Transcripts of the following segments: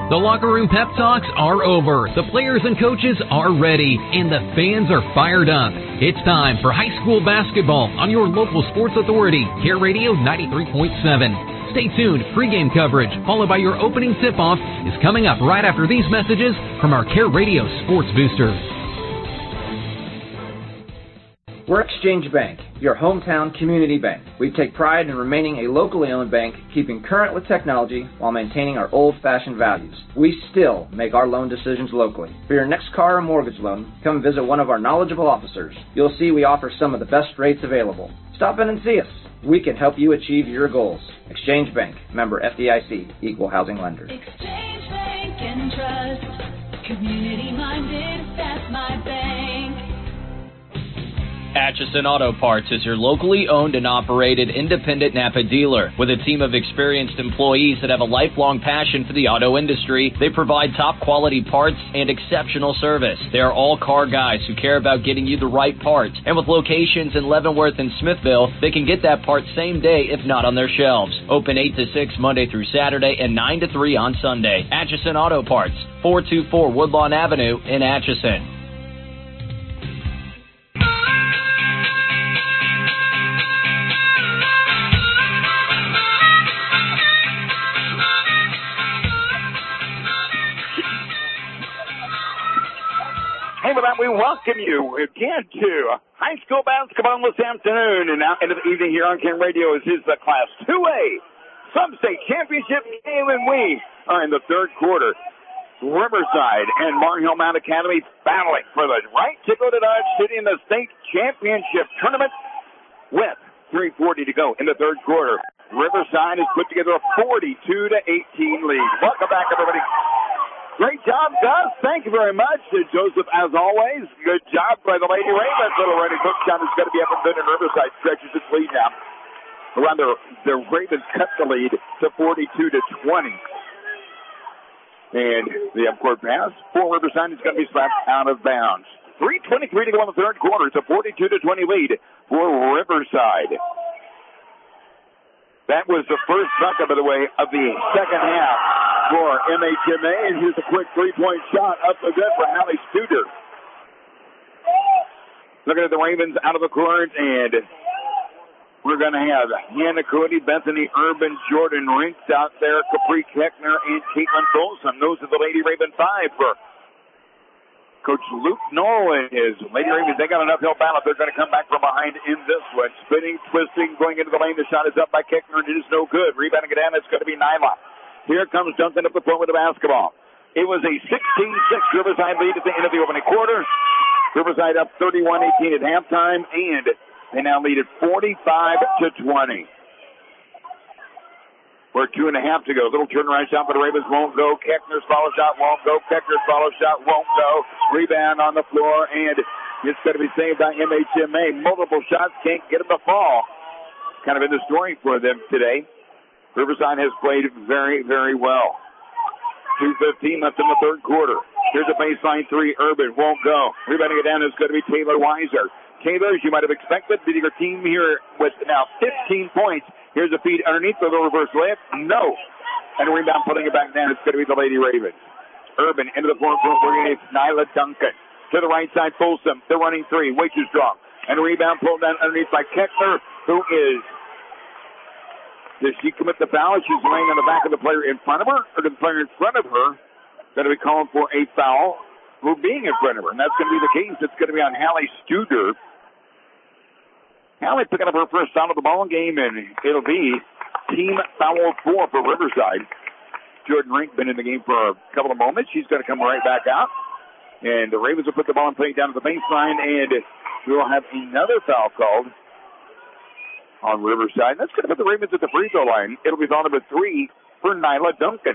The locker room pep talks are over. The players and coaches are ready, and the fans are fired up. It's time for high school basketball on your local sports authority, Care Radio 93.7. Stay tuned. Pregame coverage, followed by your opening tip-off, is coming up right after these messages from our Care Radio Sports Booster. We're Exchange Bank, your hometown community bank. We take pride in remaining a locally owned bank, keeping current with technology while maintaining our old-fashioned values. We still make our loan decisions locally. For your next car or mortgage loan, come visit one of our knowledgeable officers. You'll see we offer some of the best rates available. Stop in and see us. We can help you achieve your goals. Exchange Bank, member FDIC, equal housing lender. Exchange Bank and Trust, community-minded, that's my bank. Atchison Auto Parts is your locally owned and operated independent Napa dealer. With a team of experienced employees that have a lifelong passion for the auto industry, they provide top quality parts and exceptional service. They are all car guys who care about getting you the right parts. And with locations in Leavenworth and Smithville, they can get that part same day if not on their shelves. Open 8 to 6 Monday through Saturday and 9 to 3 on Sunday. Atchison Auto Parts, 424 Woodlawn Avenue in Atchison. Hey, with that, we welcome you again to high school basketball this afternoon. And now into the evening here on Ken Radio is the Class 2A Sub-State Championship game, and we are in the third quarter. Riverside and Mar Hill Mount Academy battling for the right to go to Dodge City in the state championship tournament with 3:40 to go in the third quarter. Riverside has put together a 42-18 lead. Welcome back, everybody. Great job, Gus. Thank you very much. Joseph, as always, good job by the Lady Ravens. Little running hook shot is going to be up and good, and Riverside stretches its lead now. Around the Ravens cut the lead to 42-20. And the upcourt pass for Riverside is going to be slapped out of bounds. 3:23 to go in the third quarter. It's a 42-20 lead for Riverside. That was the first bucket, by the way, of the second half for MHMA. And here's a quick three-point shot up the good for Hallie Studer. Looking at the Ravens out of the court, and we're going to have Hannah Cody, Bethany Urban, Jordan Rinks out there, Capri Keckner, and Caitlin Folsom. Those are the Lady Raven 5 for Coach Luke Nolan. His Lady Ravens, they got enough help out. They're going to come back from behind in this one. Spinning, twisting, going into the lane. The shot is up by Keckner, and it is no good. Rebounding it down, it's going to be Nyla. Here comes Duncan up the floor with the basketball. It was a 16-6 Riverside lead at the end of the opening quarter. Riverside up 31-18 at halftime, and they now lead at 45-20. We're 2.5 to go. Little turnaround shot, but the Ravens won't go. Keckner's follow shot won't go. Keckner's follow shot won't go. Rebound on the floor, and it's going to be saved by MHMA. Multiple shots, can't get them to fall. Kind of in the story for them today. Riverside has played very, very well. 2:15 left in the third quarter. Here's a baseline three. Urban won't go. Rebounding it down is going to be Taylor Weiser. Taylor, as you might have expected, leading her team here with now 15 points. Here's a feed underneath the reverse layup. No. And a rebound putting it back down. It's going to be the Lady Ravens. Urban into the front court. We're going to get Nyla Duncan. To the right side, Folsom. They're running three. Way too strong. And a rebound pulled down underneath by Keckner, who is... Does she commit the foul? She's laying on the back of the player in front of her, or the player in front of her going to be calling for a foul for being in front of her. And that's going to be the case. It's going to be on Hallie Studer. Hallie picking up her first foul of the ball game, and it'll be team foul 4 for Riverside. Jordan Rink been in the game for a couple of moments. She's going to come right back out. And the Ravens will put the ball and play down to the baseline, and we will have another foul called on Riverside. That's going to put the Ravens at the free throw line. It'll be foul number 3 for Nyla Duncan.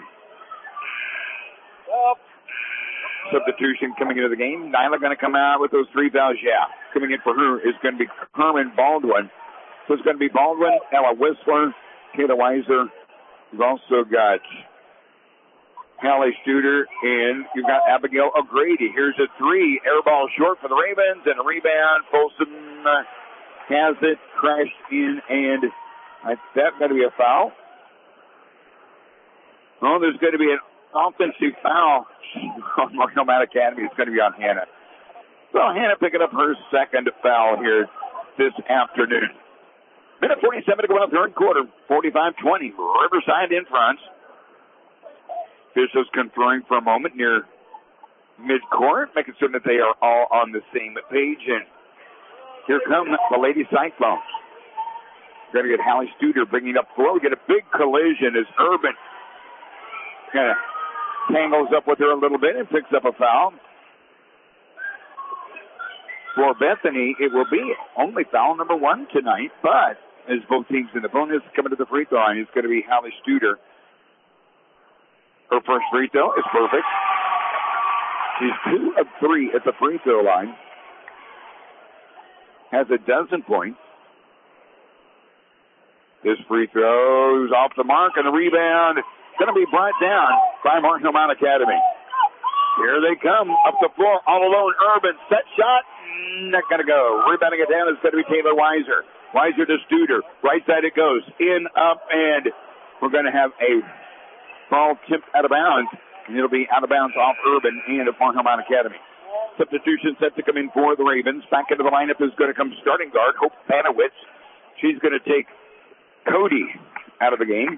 Substitution coming into the game. Nyla going to come out with those 3 fouls. Yeah, coming in for her is going to be Herman Baldwin. So it's going to be Baldwin, Ella Whistler, Kayla Weiser. You've also got Hallie Studer, and you've got Abigail O'Grady. Here's a 3. Air ball short for the Ravens, and a rebound. Folsom has it, crashed in, and that's going to be a foul. Oh, there's going to be an offensive foul on Mark Hillman Academy is going to be on Hannah. So Hannah picking up her second foul here this afternoon. Minute 47 to go in the third quarter. 45-20. Riverside in front. Officials conferring for a moment near midcourt, making sure that they are all on the same page. And here come the Lady Cyclones. Going to get Hallie Studer bringing up floor. We get a big collision as Urban kind of tangles up with her a little bit and picks up a foul. For Bethany, it will be only foul number 1 tonight, but as both teams in the bonus coming to the free throw line, it's going to be Hallie Studer. Her first free throw is perfect. She's 2 of 3 at the free throw line. Has a dozen points. This free throw is off the mark, and the rebound is going to be brought down by Martin Mount Academy. Here they come up the floor, all alone. Urban set shot, not going to go. Rebounding it down is going to be Taylor Weiser. Weiser to Studer. Right side it goes. In, up, and we're going to have a ball tipped out of bounds, and it'll be out of bounds off Urban and of Martin Mount Academy. Substitution set to come in for the Ravens. Back into the lineup is going to come starting guard, Hope Panowitz. She's going to take Cody out of the game.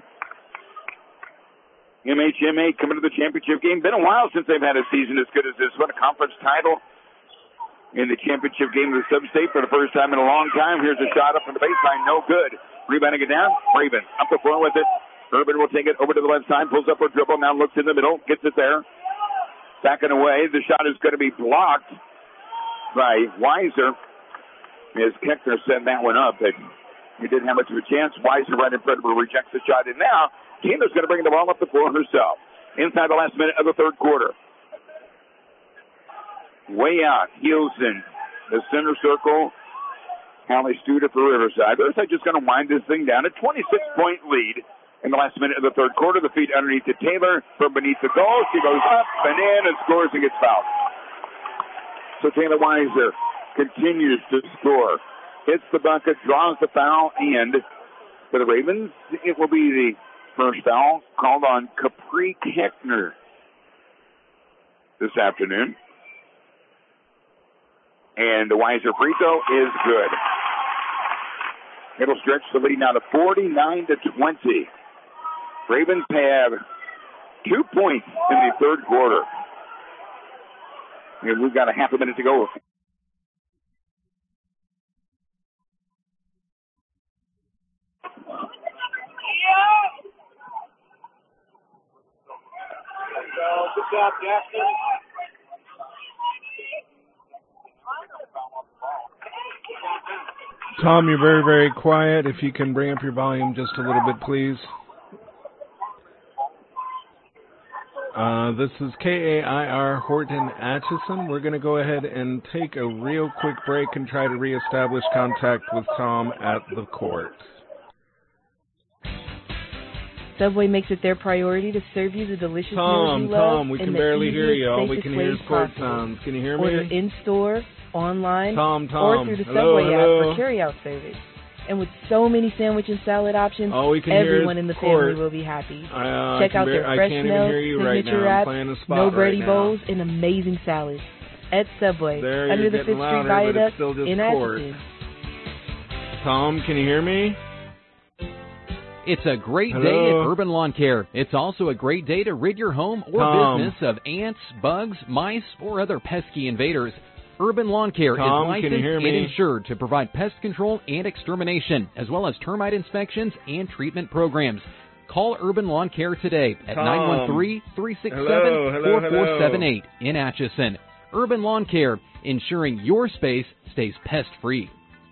MHMA coming to the championship game. Been a while since they've had a season as good as this one. A conference title in the championship game of the sub-state for the first time in a long time. Here's a shot up from the baseline. No good. Rebounding it down. Raven up the floor with it. Urban will take it over to the left side. Pulls up her dribble. Now looks in the middle. Gets it there. Backing away. The shot is going to be blocked by Weiser. As Keckner sent that one up. He didn't have much of a chance. Weiser right in front of her rejects the shot. And now Tina's going to bring the ball up the floor herself. Inside the last minute of the third quarter. Way out. Hielsen, the center circle. Hallie Studer for Riverside. Riverside just going to wind this thing down. A 26-point lead in the last minute of the third quarter. The feed underneath to Taylor from beneath the goal. She goes up and in and scores and gets fouled. So Taylor Weiser continues to score. Hits the bucket, draws the foul, and for the Ravens, it will be the first foul called on Capri Keckner this afternoon. And the Weiser free throw is good. It'll stretch the lead now to 49-20. Ravens have 2 points in the third quarter. And we've got a half a minute to go. Good job, Jackson. Tom, you're very, very quiet. If you can bring up your volume just a little bit, please. This is KAIR Horton Atchison. We're going to go ahead and take a real quick break and try to reestablish contact with Tom at the court. Subway makes it their priority to serve you the delicious meals you love. Tom, we can barely hear you. All we can hear is court sounds. Can you hear me? Order in-store, online, Tom, or through the Subway app for carry-out service. And with so many sandwich and salad options, everyone in the family will be happy. Check out their fresh smells, signature wraps, no bready bowls, and amazing salads. At Subway, under the 5th Street Viaduct in Atchison. Tom, can you hear me? It's a great day at Urban Lawn Care. It's also a great day to rid your home or business of ants, bugs, mice, or other pesky invaders. Urban Lawn Care is licensed and insured to provide pest control and extermination, as well as termite inspections and treatment programs. Call Urban Lawn Care today at 913-367-4478 in Atchison. Urban Lawn Care, ensuring your space stays pest-free.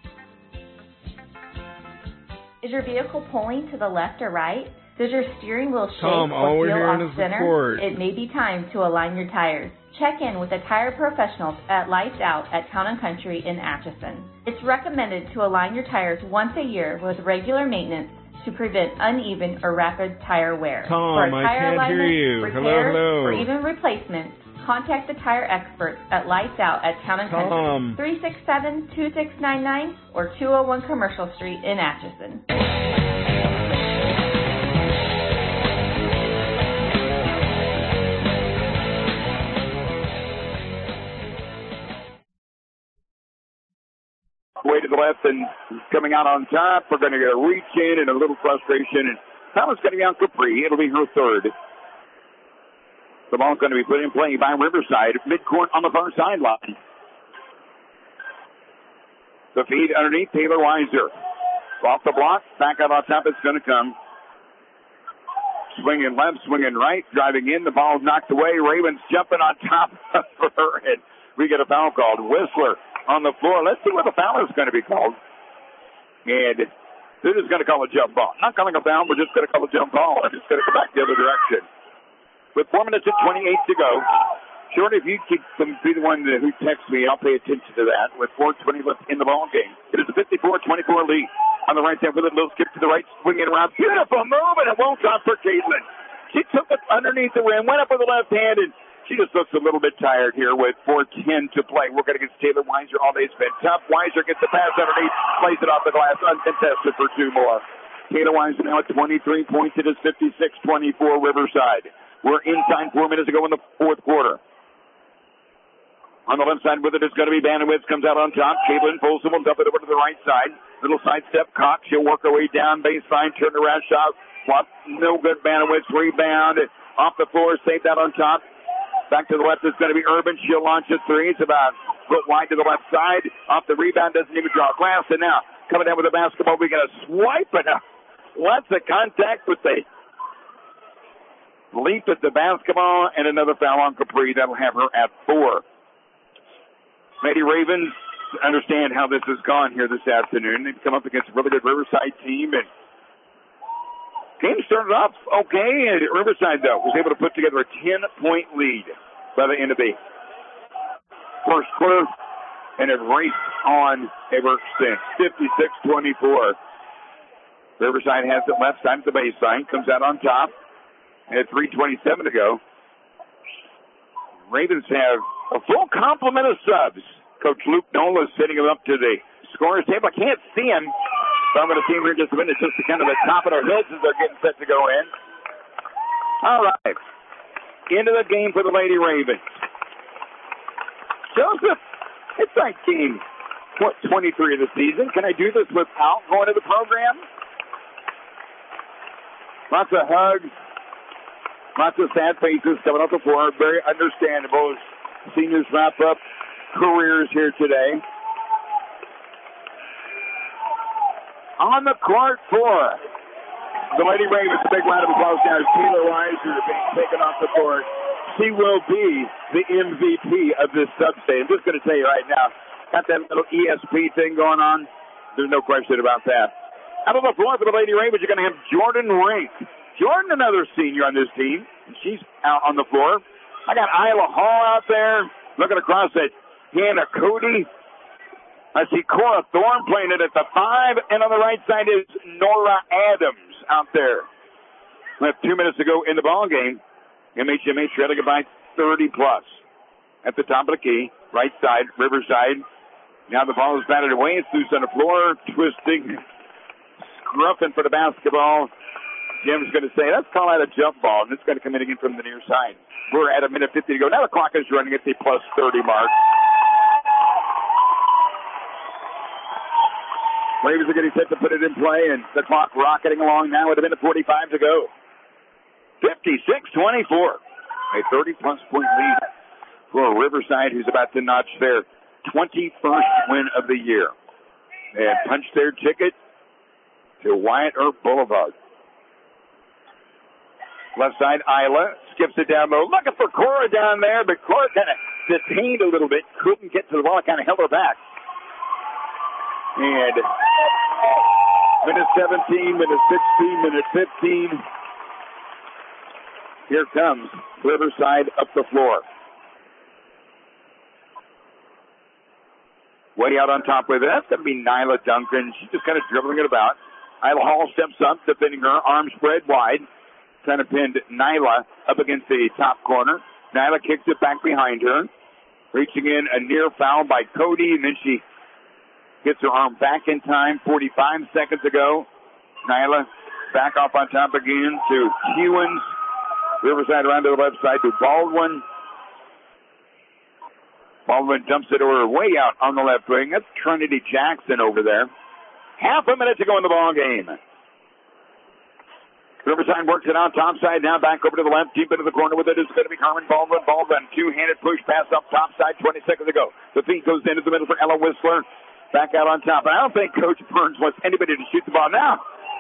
Is your vehicle pulling to the left or right? Does your steering wheel shake Tom, or feel off center? It may be time to align your tires. Check in with the tire professionals at Lights Out at Town & Country in Atchison. It's recommended to align your tires once a year with regular maintenance to prevent uneven or rapid tire wear. Tom, For tire I can't alignment, hear you. repairs, Hello. or even replacements, contact the tire experts at Lights Out at Town & Country, 367-2699 or 201 Commercial Street in Atchison. the left and coming out on top. We're going to get a reach in and a little frustration. And that was going to be on Capri. It'll be her third. The ball's going to be put in play by Riverside. Midcourt on the far sideline. The feed underneath Taylor Weiser. Off the block. Back out on top. It's going to come. Swinging left, swinging right, driving in. The ball's knocked away. Ravens jumping on top of her. And we get a foul called. Whistler on the floor. Let's see what the foul is going to be called. And they're just going to call a jump ball. Not calling a foul. We're just going to call a jump ball. And it's going to go back the other direction. With 4 minutes and 28 to go. Shorty, if you keep be the one who texts me, I'll pay attention to that. With 4:20 left in the ball game. It is a 54-24 lead. On the right side with a little skip to the right, swinging around. Beautiful move, and it won't come for Caitlin. She took it underneath the rim, went up with the left hand, and she just looks a little bit tired here with 4:10 to play. We're going against Taylor Weiser. All day's been tough. Weiser gets the pass underneath, plays it off the glass, uncontested for 2 more. Taylor Weiser now at 23 points. It is 56-24 Riverside. We're in time 4 minutes ago in the fourth quarter. On the left side with it is going to be Banowitz. Comes out on top. Caitlin pulls him and dump it over to the right side. Little sidestep. Cox. She'll work her way down baseline. Turn around shot. Flop. No good. Banowitz. Rebound. Off the floor. Saved out on top. Back to the left is going to be Urban. She'll launch a three. It's about a foot wide to the left side. Off the rebound. Doesn't even draw glass. And now coming down with the basketball. We're going to swipe it up. Lots of contact with the leap at the basketball. And another foul on Capri. That'll have her at 4. Lady Ravens understand how this has gone here this afternoon. They've come up against a really good Riverside team, and game started off okay. And Riverside, though, was able to put together a 10-point lead by the end of the first quarter, and it raced on ever since. 56-24. Riverside has it left side at the baseline, comes out on top, and at 3:27 to go. Ravens have a full complement of subs. Coach Luke Nola is sitting him up to the scorer's table. I can't see him, but I'm going to see him here in just a minute, just to kind of the top of their heads as they're getting set to go in. All right. Into the game for the Lady Ravens. Joseph, it's like game 23 of the season. Can I do this without going to the program? Lots of hugs. Lots of sad faces coming up the floor. Very understandable as seniors wrap up careers here today. On the court for the Lady Ravens. Big round of applause now as Taylor Weiser being taken off the court. She will be the MVP of this sub-state. I'm just going to tell you right now, got that little ESP thing going on. There's no question about that. Out on the floor for the Lady Ravens, you're going to have Jordan Rink. Jordan, another senior on this team. She's out on the floor. I got Isla Hall out there. Looking across at Hannah Cody. I see Cora Thorne playing it at the 5. And on the right side is Nora Adams out there. We have 2 minutes to go in the ball game. MHMA trailing by 30-plus. At the top of the key. Right side, Riverside. Now the ball is batted away. It's loose on the floor. Twisting. Scruffing for the basketball. Jim's going to say, let's call that a jump ball, and it's going to come in again from the near side. We're at 1:50 to go. Now the clock is running at the plus 30 mark. Ravens are getting set to put it in play, and the clock rocketing along now with 1:45 to go. 56-24. A 30-plus point lead for Riverside, who's about to notch their 21st win of the year. They have punched their ticket to Wyatt Earp Boulevard. Left side, Isla skips it down low. Looking for Cora down there, but Cora kind of detained a little bit. Couldn't get to the ball. Kind of held her back. And minute 17, minute 16, minute 15. Here comes Riverside up the floor. Way out on top with it. That's going to be Nyla Duncan. She's just kind of dribbling it about. Isla Hall steps up, defending her. Arms spread wide. Kind of pinned Nyla up against the top corner. Nyla kicks it back behind her. Reaching in a near foul by Cody, and then she gets her arm back in time. 45 seconds ago. Nyla back off on top again to Hewins. Riverside around to the left side to Baldwin. Baldwin dumps it over way out on the left wing. That's Trinity Jackson over there. Half a minute to go in the ball game. Riverside works it out top side, now back over to the left, deep into the corner with it. It's going to be Carmen Baldwin. Baldwin, two-handed push pass up top side, 20 seconds to go. The feed goes into the middle for Ella Whistler. Back out on top. And I don't think Coach Burns wants anybody to shoot the ball now.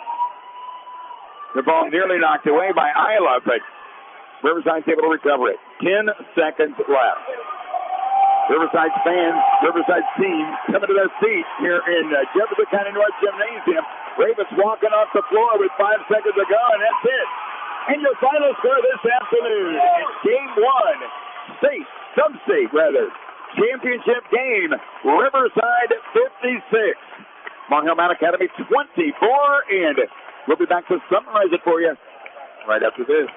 The ball nearly knocked away by Isla, but Riverside's able to recover it. 10 seconds left. Riverside fans, Riverside team coming to their feet here in Jefferson County North Gymnasium. Ravens walking off the floor with 5 seconds to go, and that's it. And your final score this afternoon is Game 1, sub-state championship game, Riverside 56. Monthill Mount Academy 24, and we'll be back to summarize it for you right after this.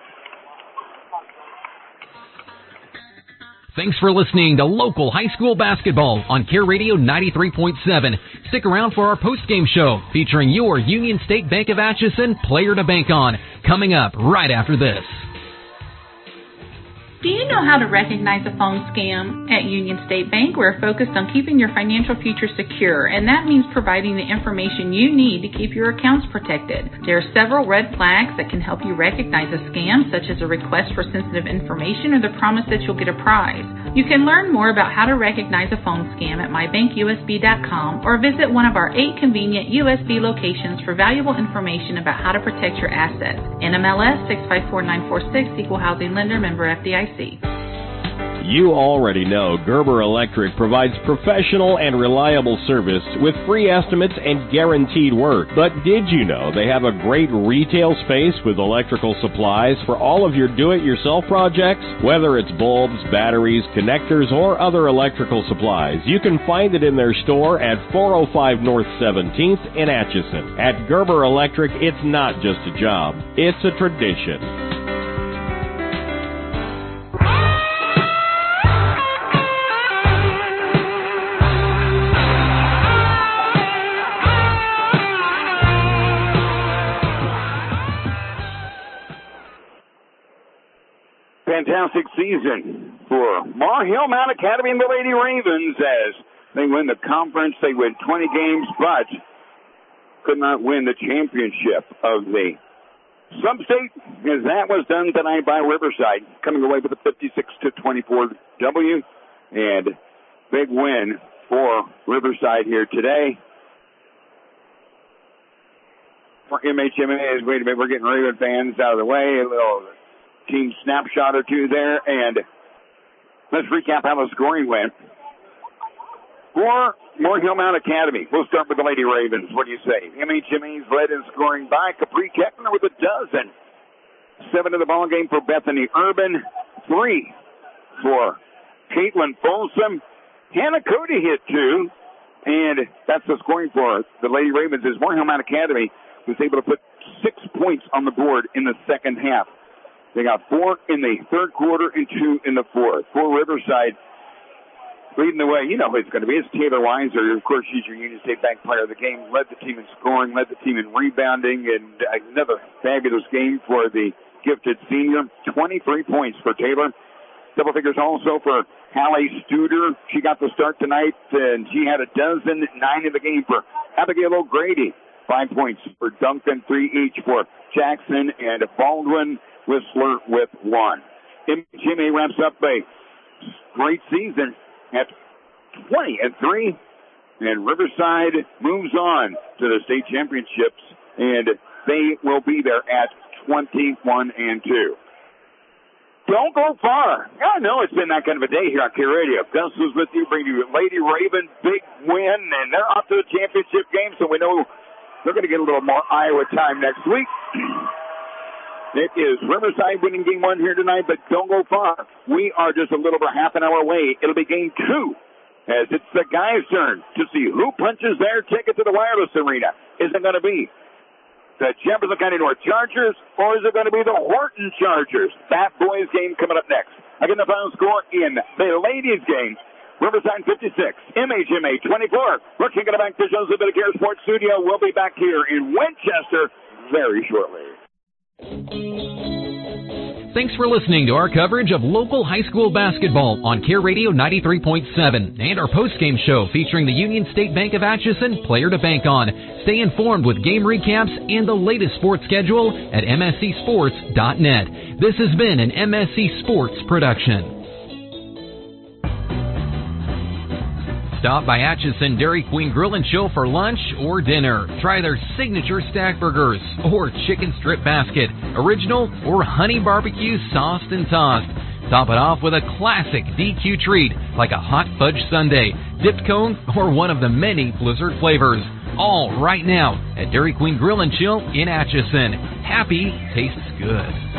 Thanks for listening to local high school basketball on Care Radio 93.7. Stick around for our postgame show featuring your Union State Bank of Atchison player to bank on, coming up right after this. Do you know how to recognize a phone scam? At Union State Bank, we're focused on keeping your financial future secure, and that means providing the information you need to keep your accounts protected. There are several red flags that can help you recognize a scam, such as a request for sensitive information or the promise that you'll get a prize. You can learn more about how to recognize a phone scam at mybankusb.com or visit one of our 8 convenient USB locations for valuable information about how to protect your assets. NMLS 654946, Equal Housing Lender, member FDIC. You already know Gerber Electric provides professional and reliable service with free estimates and guaranteed work. But did you know they have a great retail space with electrical supplies for all of your do-it-yourself projects? Whether it's bulbs, batteries, connectors, or other electrical supplies, you can find it in their store at 405 North 17th in Atchison. At Gerber Electric, it's not just a job, it's a tradition. Fantastic season for Monthill Mount Academy and the Lady Ravens as they win the conference. They win 20 games, but could not win the championship of the sub-state, as that was done tonight by Riverside, coming away with a 56-24 W, and big win for Riverside here today. For MHMA, as wait a minute, we're getting Raven fans out of the way, a little team snapshot or two there, and let's recap how the scoring went. For Monthill Mount Academy, we'll start with the Lady Ravens. What do you say? MHMA's led in scoring by Capri Keckner with a dozen. 7 in the ball game for Bethany Urban. 3 for Caitlin Folsom. Hannah Cody hit 2, and that's the scoring for the Lady Ravens. As Monthill Mount Academy was able to put 6 points on the board in the second half. They got 4 in the third quarter and 2 in the fourth. For Riverside, leading the way, you know who it's going to be. It's Taylor Weiser. Of course, she's your Union State Bank player of the game. Led the team in scoring, led the team in rebounding, and another fabulous game for the gifted senior. 23 points for Taylor. Double figures also for Hallie Studer. She got the start tonight, and she had a dozen, 9 in the game for Abigail O'Grady. 5 points for Duncan, 3 each for Jackson and Baldwin. Whistler with 1. Jimmy wraps up a great season at 20-3, and Riverside moves on to the state championships, and they will be there at 21-2. Don't go far. I know it's been that kind of a day here on Care Radio. Gus was with you, bringing you Lady Raven, big win, and they're off to the championship game, so we know they're going to get a little more Iowa time next week. It is Riverside winning game 1 here tonight, but don't go far. We are just a little over half an hour away. It'll be game 2, as it's the guys' turn to see who punches their ticket to the Wireless Arena. Is it going to be the Jefferson County North Chargers, or is it going to be the Horton Chargers? That boys' game coming up next. Again, the final score in the ladies' game. Riverside 56, MHMA 24. We're kicking it back to Joseph at the Care Sports Studio. We'll be back here in Winchester very shortly. Thanks for listening to our coverage of local high school basketball on Care Radio 93.7 and our postgame show featuring the Union State Bank of Atchison player to bank on. Stay informed with game recaps and the latest sports schedule at mscsports.net. This has been an MSC Sports production. Stop by Atchison Dairy Queen Grill and Chill for lunch or dinner. Try their signature stack burgers or chicken strip basket, original or honey barbecue sauced and tossed. Top it off with a classic DQ treat like a hot fudge sundae, dipped cone, or one of the many Blizzard flavors. All right now at Dairy Queen Grill and Chill in Atchison. Happy tastes good.